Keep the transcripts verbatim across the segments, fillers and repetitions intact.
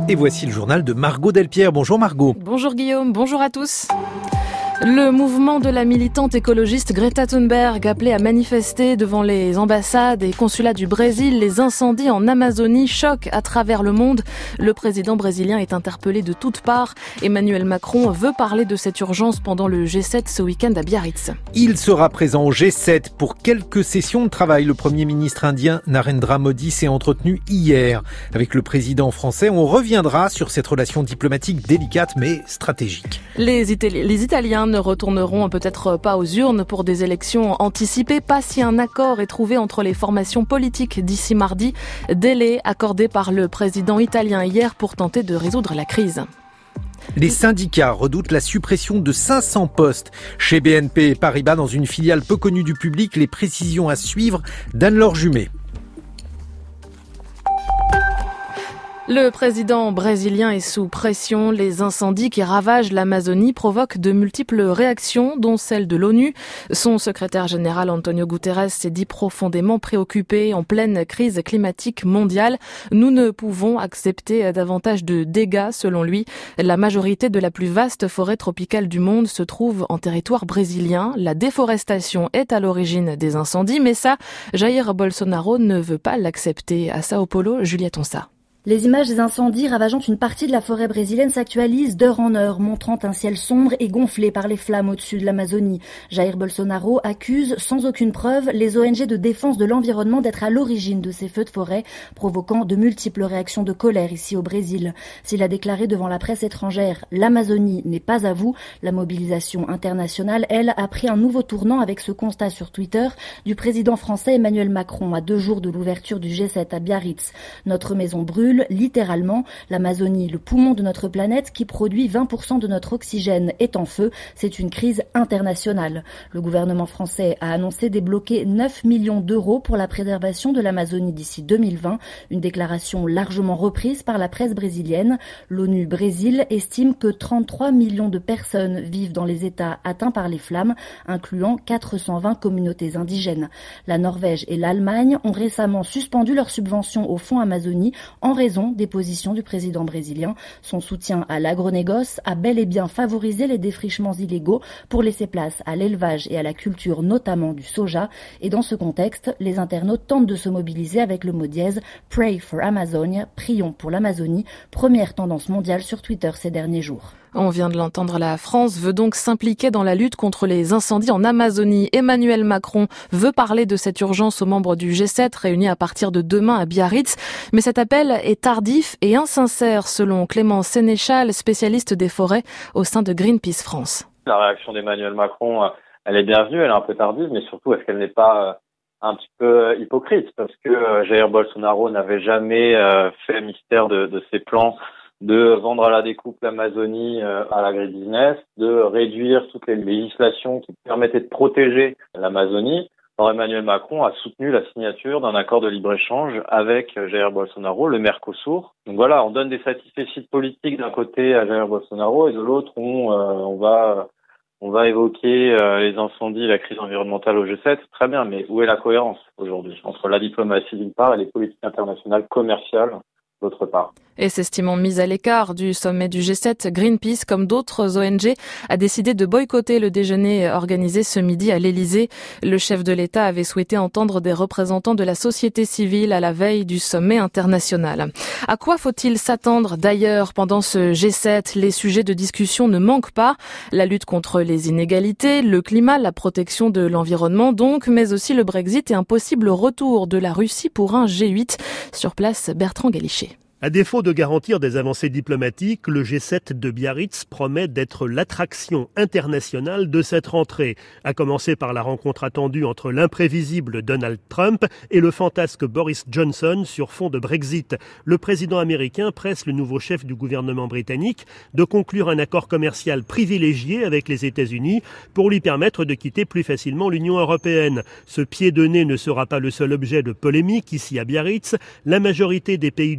Et voici le journal de Margot Delpierre. Bonjour Margot. Bonjour Guillaume, bonjour à tous. Le mouvement de la militante écologiste Greta Thunberg appelée à manifester devant les ambassades et consulats du Brésil. Les incendies en Amazonie choquent à travers le monde. Le président brésilien est interpellé de toutes parts. Emmanuel Macron veut parler de cette urgence pendant le G sept ce week-end à Biarritz. Il sera présent au G sept pour quelques sessions de travail. Le Premier ministre indien Narendra Modi s'est entretenu hier avec le président français. On reviendra sur cette relation diplomatique délicate mais stratégique. Les, Itali- les Italiens ne retourneront peut-être pas aux urnes pour des élections anticipées, pas si un accord est trouvé entre les formations politiques d'ici mardi, délai accordé par le président italien hier pour tenter de résoudre la crise. Les syndicats redoutent la suppression de cinq cents postes chez B N P et Paribas dans une filiale peu connue du public. Les précisions à suivre d'Anne-Laure Jumet. Le président brésilien est sous pression. Les incendies qui ravagent l'Amazonie provoquent de multiples réactions, dont celle de l'ONU. Son secrétaire général Antonio Guterres s'est dit profondément préoccupé en pleine crise climatique mondiale. Nous ne pouvons accepter davantage de dégâts, selon lui. La majorité de la plus vaste forêt tropicale du monde se trouve en territoire brésilien. La déforestation est à l'origine des incendies, mais ça, Jair Bolsonaro ne veut pas l'accepter. À Sao Paulo, Juliette Onsa. Les images des incendies ravageant une partie de la forêt brésilienne s'actualisent d'heure en heure, montrant un ciel sombre et gonflé par les flammes au-dessus de l'Amazonie. Jair Bolsonaro accuse, sans aucune preuve, les O N G de défense de l'environnement d'être à l'origine de ces feux de forêt, provoquant de multiples réactions de colère ici au Brésil. S'il a déclaré devant la presse étrangère « L'Amazonie n'est pas à vous », la mobilisation internationale, elle, a pris un nouveau tournant avec ce constat sur Twitter du président français Emmanuel Macron à deux jours de l'ouverture du G sept à Biarritz. Notre maison brûle. Littéralement, l'Amazonie, le poumon de notre planète qui produit vingt pour cent de notre oxygène, est en feu. C'est une crise internationale. Le gouvernement français a annoncé débloquer neuf millions d'euros pour la préservation de l'Amazonie d'ici deux mille vingt, une déclaration largement reprise par la presse brésilienne. L'ONU Brésil estime que trente-trois millions de personnes vivent dans les États atteints par les flammes, incluant quatre cent vingt communautés indigènes. La Norvège et l'Allemagne ont récemment suspendu leurs subventions au Fonds Amazonie en raison des positions du président brésilien. Son soutien à l'agronégoce a bel et bien favorisé les défrichements illégaux pour laisser place à l'élevage et à la culture, notamment du soja. Et dans ce contexte, les internautes tentent de se mobiliser avec le mot dièse « Pray for Amazonia », prions pour l'Amazonie, première tendance mondiale sur Twitter ces derniers jours. On vient de l'entendre, la France veut donc s'impliquer dans la lutte contre les incendies en Amazonie. Emmanuel Macron veut parler de cette urgence aux membres du G sept réunis à partir de demain à Biarritz. Mais cet appel est tardif et insincère selon Clément Sénéchal, spécialiste des forêts au sein de Greenpeace France. La réaction d'Emmanuel Macron, elle est bienvenue, elle est un peu tardive, mais surtout est-ce qu'elle n'est pas un petit peu hypocrite? Parce que Jair Bolsonaro n'avait jamais fait mystère de, de ses plans de vendre à la découpe l'Amazonie à l'agribusiness, de réduire toutes les législations qui permettaient de protéger l'Amazonie. Alors Emmanuel Macron a soutenu la signature d'un accord de libre-échange avec Jair Bolsonaro, le Mercosur. Donc voilà, on donne des satisfecits politiques d'un côté à Jair Bolsonaro et de l'autre on, euh, on va on va évoquer euh, les incendies, la crise environnementale au G sept. Très bien, mais où est la cohérence aujourd'hui entre la diplomatie d'une part et les politiques internationales commerciales d'autre part? Et s'estimant mise à l'écart du sommet du G sept, Greenpeace, comme d'autres O N G, a décidé de boycotter le déjeuner organisé ce midi à l'Élysée. Le chef de l'État avait souhaité entendre des représentants de la société civile à la veille du sommet international. À quoi faut-il s'attendre d'ailleurs pendant ce G sept? Les sujets de discussion ne manquent pas. La lutte contre les inégalités, le climat, la protection de l'environnement donc, mais aussi le Brexit et un possible retour de la Russie pour un G huit. Sur place, Bertrand Galichet. À défaut de garantir des avancées diplomatiques, le G sept de Biarritz promet d'être l'attraction internationale de cette rentrée, à commencer par la rencontre attendue entre l'imprévisible Donald Trump et le fantasque Boris Johnson sur fond de Brexit. Le président américain presse le nouveau chef du gouvernement britannique de conclure un accord commercial privilégié avec les États-Unis pour lui permettre de quitter plus facilement l'Union européenne. Ce pied de nez ne sera pas le seul objet de polémique ici à Biarritz. La majorité des pays du G sept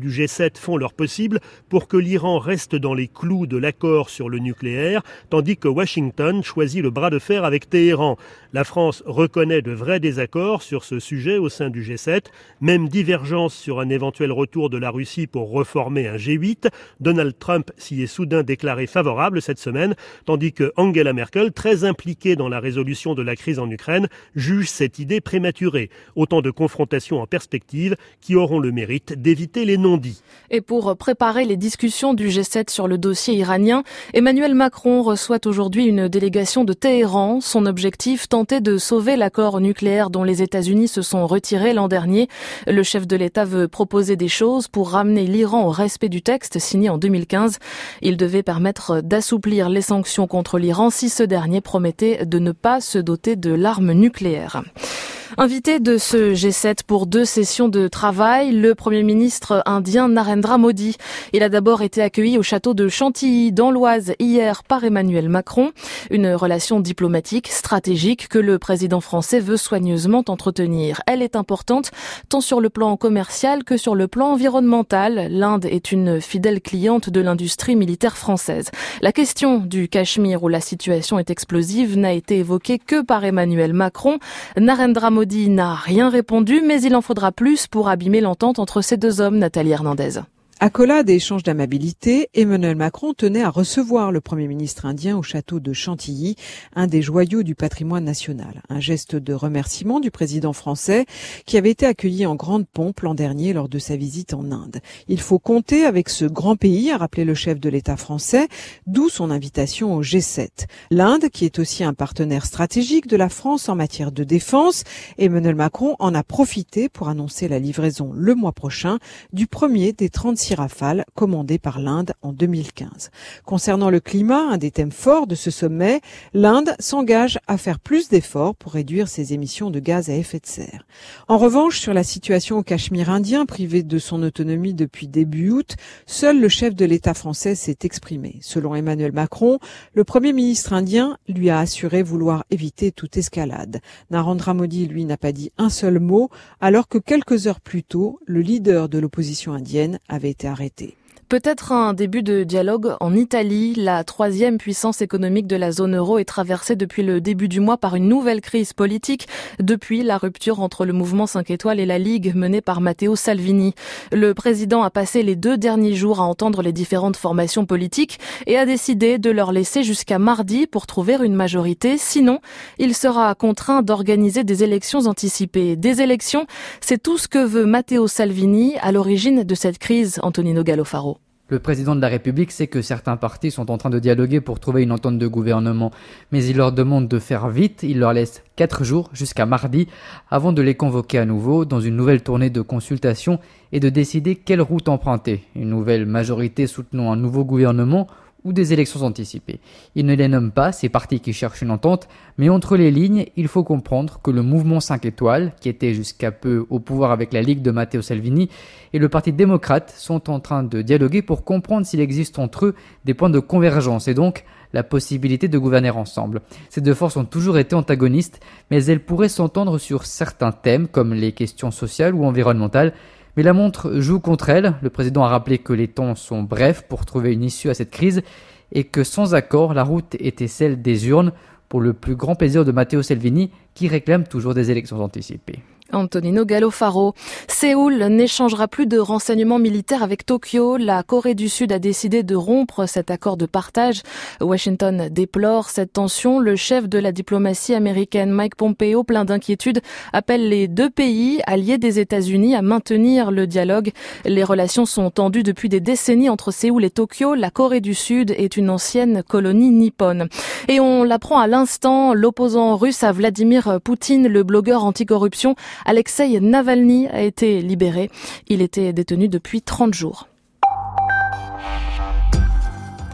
sept font leur possible pour que l'Iran reste dans les clous de l'accord sur le nucléaire, tandis que Washington choisit le bras de fer avec Téhéran. La France reconnaît de vrais désaccords sur ce sujet au sein du G sept, même divergence sur un éventuel retour de la Russie pour reformer un G huit. Donald Trump s'y est soudain déclaré favorable cette semaine, tandis que Angela Merkel, très impliquée dans la résolution de la crise en Ukraine, juge cette idée prématurée. Autant de confrontations en perspective qui auront le mérite d'éviter les non-dits. Et pour préparer les discussions du G sept sur le dossier iranien, Emmanuel Macron reçoit aujourd'hui une délégation de Téhéran. Son objectif, tenter de sauver l'accord nucléaire dont les États-Unis se sont retirés l'an dernier. Le chef de l'État veut proposer des choses pour ramener l'Iran au respect du texte signé en deux mille quinze. Il devait permettre d'assouplir les sanctions contre l'Iran si ce dernier promettait de ne pas se doter de l'arme nucléaire. Invité de ce G sept pour deux sessions de travail, le Premier ministre indien Narendra Modi. Il a d'abord été accueilli au château de Chantilly dans l'Oise hier par Emmanuel Macron. Une relation diplomatique stratégique que le président français veut soigneusement entretenir. Elle est importante tant sur le plan commercial que sur le plan environnemental. L'Inde est une fidèle cliente de l'industrie militaire française. La question du Cachemire où la situation est explosive n'a été évoquée que par Emmanuel Macron. Narendra Modi Modi n'a rien répondu, mais il en faudra plus pour abîmer l'entente entre ces deux hommes, Nathalie Hernandez. Accolade et échange d'amabilité, Emmanuel Macron tenait à recevoir le Premier ministre indien au château de Chantilly, un des joyaux du patrimoine national. Un geste de remerciement du président français qui avait été accueilli en grande pompe l'an dernier lors de sa visite en Inde. Il faut compter avec ce grand pays, a rappelé le chef de l'État français, d'où son invitation au G sept. L'Inde, qui est aussi un partenaire stratégique de la France en matière de défense, Emmanuel Macron en a profité pour annoncer la livraison le mois prochain du premier des trente-six Rafale commandé par l'Inde en deux mille quinze. Concernant le climat, un des thèmes forts de ce sommet, l'Inde s'engage à faire plus d'efforts pour réduire ses émissions de gaz à effet de serre. En revanche, sur la situation au Cachemire indien, privé de son autonomie depuis début août, seul le chef de l'État français s'est exprimé. Selon Emmanuel Macron, le Premier ministre indien lui a assuré vouloir éviter toute escalade. Narendra Modi, lui, n'a pas dit un seul mot, alors que quelques heures plus tôt, le leader de l'opposition indienne avait été arrêté. Peut-être un début de dialogue en Italie. La troisième puissance économique de la zone euro est traversée depuis le début du mois par une nouvelle crise politique, depuis la rupture entre le mouvement cinq étoiles et la Ligue menée par Matteo Salvini. Le président a passé les deux derniers jours à entendre les différentes formations politiques et a décidé de leur laisser jusqu'à mardi pour trouver une majorité. Sinon, il sera contraint d'organiser des élections anticipées. Des élections, c'est tout ce que veut Matteo Salvini à l'origine de cette crise, Antonino Gallofaro. Le président de la République sait que certains partis sont en train de dialoguer pour trouver une entente de gouvernement, mais il leur demande de faire vite, il leur laisse quatre jours jusqu'à mardi avant de les convoquer à nouveau dans une nouvelle tournée de consultation et de décider quelle route emprunter. Une nouvelle majorité soutenant un nouveau gouvernement ou des élections anticipées. Il ne les nomme pas, ces partis qui cherchent une entente, mais entre les lignes, il faut comprendre que le mouvement cinq étoiles, qui était jusqu'à peu au pouvoir avec la Ligue de Matteo Salvini, et le Parti démocrate sont en train de dialoguer pour comprendre s'il existe entre eux des points de convergence et donc la possibilité de gouverner ensemble. Ces deux forces ont toujours été antagonistes, mais elles pourraient s'entendre sur certains thèmes comme les questions sociales ou environnementales. Mais la montre joue contre elle. Le président a rappelé que les temps sont brefs pour trouver une issue à cette crise et que sans accord, la route était celle des urnes pour le plus grand plaisir de Matteo Salvini qui réclame toujours des élections anticipées. Antonino Gallofaro. Séoul n'échangera plus de renseignements militaires avec Tokyo. La Corée du Sud a décidé de rompre cet accord de partage. Washington déplore cette tension. Le chef de la diplomatie américaine, Mike Pompeo, plein d'inquiétude, appelle les deux pays alliés des États-Unis à maintenir le dialogue. Les relations sont tendues depuis des décennies entre Séoul et Tokyo. La Corée du Sud est une ancienne colonie nippone. Et on l'apprend à l'instant, l'opposant russe à Vladimir Poutine, le blogueur anticorruption, Alexei Navalny a été libéré. Il était détenu depuis trente jours.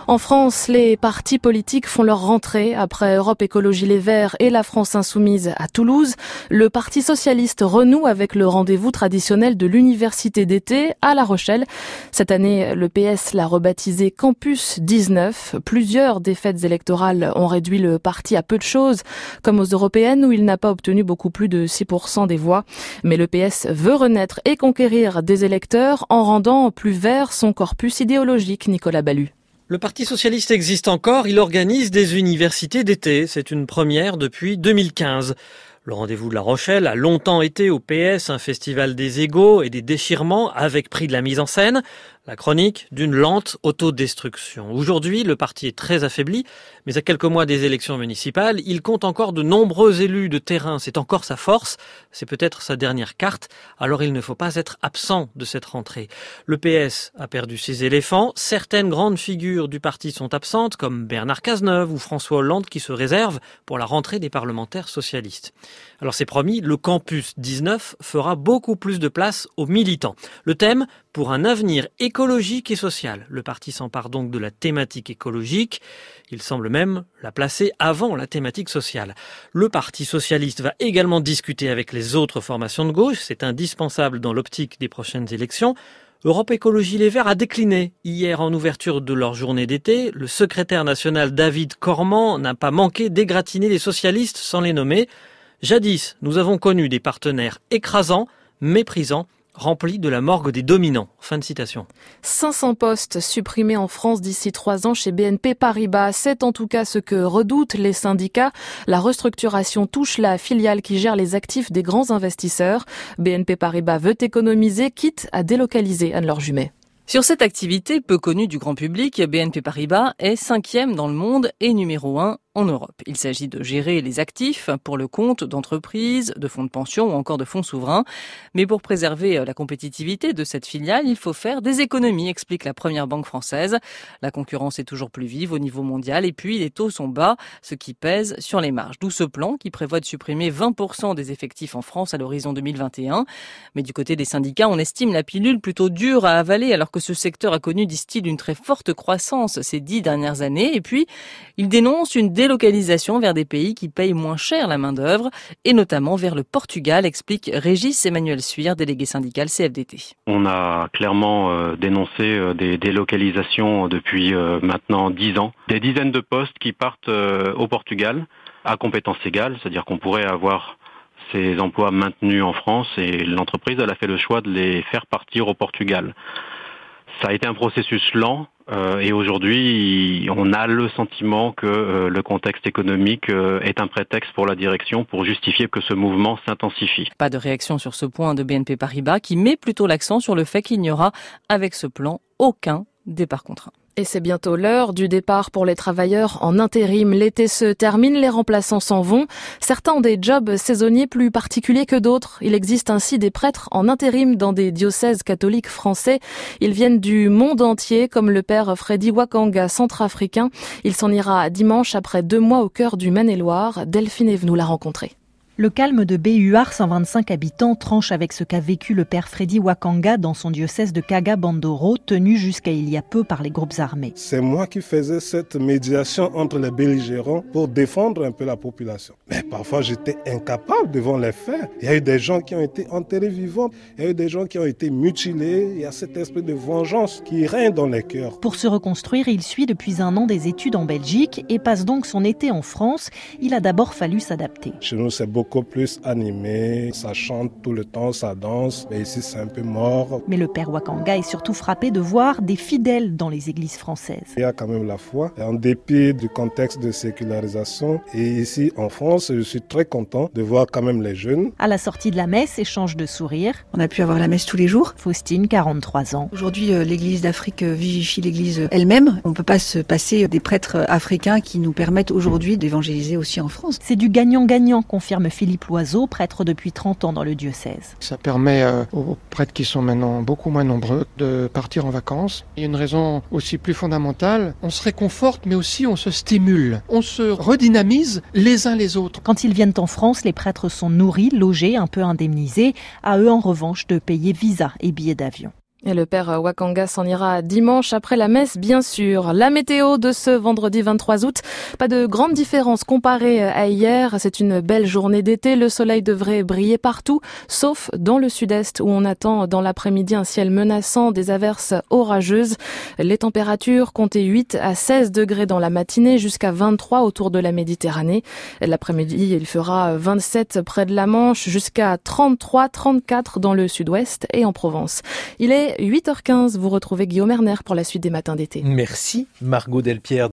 En France, les partis politiques font leur rentrée après Europe Écologie Les Verts et la France Insoumise à Toulouse. Le Parti Socialiste renoue avec le rendez-vous traditionnel de l'université d'été à La Rochelle. Cette année, le P S l'a rebaptisé Campus dix-neuf. Plusieurs défaites électorales ont réduit le parti à peu de choses, comme aux européennes où il n'a pas obtenu beaucoup plus de six pour cent des voix. Mais le P S veut renaître et conquérir des électeurs en rendant plus vert son corpus idéologique. Nicolas Ballu. Le Parti socialiste existe encore, il organise des universités d'été. C'est une première depuis deux mille quinze. Le rendez-vous de La Rochelle a longtemps été au P S un festival des égos et des déchirements avec prix de la mise en scène. La chronique d'une lente autodestruction. Aujourd'hui, le parti est très affaibli, mais à quelques mois des élections municipales, il compte encore de nombreux élus de terrain. C'est encore sa force, c'est peut-être sa dernière carte, alors il ne faut pas être absent de cette rentrée. Le P S a perdu ses éléphants, certaines grandes figures du parti sont absentes, comme Bernard Cazeneuve ou François Hollande qui se réservent pour la rentrée des parlementaires socialistes. Alors c'est promis, le Campus dix-neuf fera beaucoup plus de place aux militants. Le thème, pour un avenir écologique et social. Le parti s'empare donc de la thématique écologique. Il semble même la placer avant la thématique sociale. Le Parti socialiste va également discuter avec les autres formations de gauche. C'est indispensable dans l'optique des prochaines élections. Europe Écologie Les Verts a décliné hier en ouverture de leur journée d'été. Le secrétaire national David Cormand n'a pas manqué d'égratigner les socialistes sans les nommer. Jadis, nous avons connu des partenaires écrasants, méprisants, remplis de la morgue des dominants. Fin de citation. cinq cents postes supprimés en France d'ici trois ans chez B N P Paribas. C'est en tout cas ce que redoutent les syndicats. La restructuration touche la filiale qui gère les actifs des grands investisseurs. B N P Paribas veut économiser, quitte à délocaliser. Anne-Laure Jumet. Sur cette activité peu connue du grand public, B N P Paribas est cinquième dans le monde et numéro un en Europe. Il s'agit de gérer les actifs pour le compte d'entreprises, de fonds de pension ou encore de fonds souverains. Mais pour préserver la compétitivité de cette filiale, il faut faire des économies, explique la première banque française. La concurrence est toujours plus vive au niveau mondial et puis les taux sont bas, ce qui pèse sur les marges. D'où ce plan qui prévoit de supprimer vingt pour cent des effectifs en France à l'horizon deux mille vingt et un. Mais du côté des syndicats, on estime la pilule plutôt dure à avaler alors que ce secteur a connu, disent-ils, une très forte croissance ces dix dernières années. Et puis, ils dénoncent une délocalisation vers des pays qui payent moins cher la main-d'œuvre, et notamment vers le Portugal, explique Régis Emmanuel Suire, délégué syndical C F D T. On a clairement euh, dénoncé euh, des délocalisations depuis euh, maintenant dix ans. Des dizaines de postes qui partent euh, au Portugal à compétences égales, c'est-à-dire qu'on pourrait avoir ces emplois maintenus en France et l'entreprise elle a fait le choix de les faire partir au Portugal. Ça a été un processus lent euh, et aujourd'hui, on a le sentiment que euh, le contexte économique euh, est un prétexte pour la direction pour justifier que ce mouvement s'intensifie. Pas de réaction sur ce point de B N P Paribas qui met plutôt l'accent sur le fait qu'il n'y aura, avec ce plan, aucun départ contraint. Et c'est bientôt l'heure du départ pour les travailleurs en intérim. L'été se termine, les remplaçants s'en vont. Certains ont des jobs saisonniers plus particuliers que d'autres. Il existe ainsi des prêtres en intérim dans des diocèses catholiques français. Ils viennent du monde entier, comme le père Freddy Wakanga, centrafricain. Il s'en ira dimanche après deux mois au cœur du Maine-et-Loire. Delphine Evenou l'a rencontré. Le calme de Béhuard, cent vingt-cinq habitants, tranche avec ce qu'a vécu le père Freddy Wakanga dans son diocèse de Kaga-Bandoro, tenu jusqu'à il y a peu par les groupes armés. C'est moi qui faisais cette médiation entre les belligérants pour défendre un peu la population. Mais parfois, j'étais incapable devant les faits. Il y a eu des gens qui ont été enterrés vivants, il y a eu des gens qui ont été mutilés. Il y a cet esprit de vengeance qui règne dans les cœurs. Pour se reconstruire, il suit depuis un an des études en Belgique et passe donc son été en France. Il a d'abord fallu s'adapter. Chez nous, c'est beaucoup beaucoup plus animé, ça chante tout le temps, ça danse, mais ici c'est un peu mort. Mais le père Wakanga est surtout frappé de voir des fidèles dans les églises françaises. Il y a quand même la foi, en dépit du contexte de sécularisation. Et ici en France, je suis très content de voir quand même les jeunes. À la sortie de la messe, échange de sourires. On a pu avoir la messe tous les jours. Faustine, quarante-trois ans. Aujourd'hui, l'église d'Afrique vivifie l'église elle-même. On ne peut pas se passer des prêtres africains qui nous permettent aujourd'hui d'évangéliser aussi en France. C'est du gagnant-gagnant, confirme Philippe Loiseau, prêtre depuis trente ans dans le diocèse. Ça permet euh, aux prêtres qui sont maintenant beaucoup moins nombreux de partir en vacances. Il y a une raison aussi plus fondamentale, on se réconforte mais aussi on se stimule, on se redynamise les uns les autres. Quand ils viennent en France, les prêtres sont nourris, logés, un peu indemnisés, à eux en revanche de payer visa et billets d'avion. Et le père Wakanga s'en ira dimanche après la messe, bien sûr. La météo de ce vendredi vingt-trois août, pas de grande différence comparée à hier. C'est une belle journée d'été. Le soleil devrait briller partout, sauf dans le sud-est où on attend dans l'après-midi un ciel menaçant, des averses orageuses. Les températures comptaient huit à seize degrés dans la matinée, jusqu'à vingt-trois autour de la Méditerranée. L'après-midi, il fera vingt-sept près de la Manche, jusqu'à trente-trois, trente-quatre dans le sud-ouest et en Provence. Il est huit heures quinze, vous retrouvez Guillaume Erner pour la suite des matins d'été. Merci Margot Delpierre.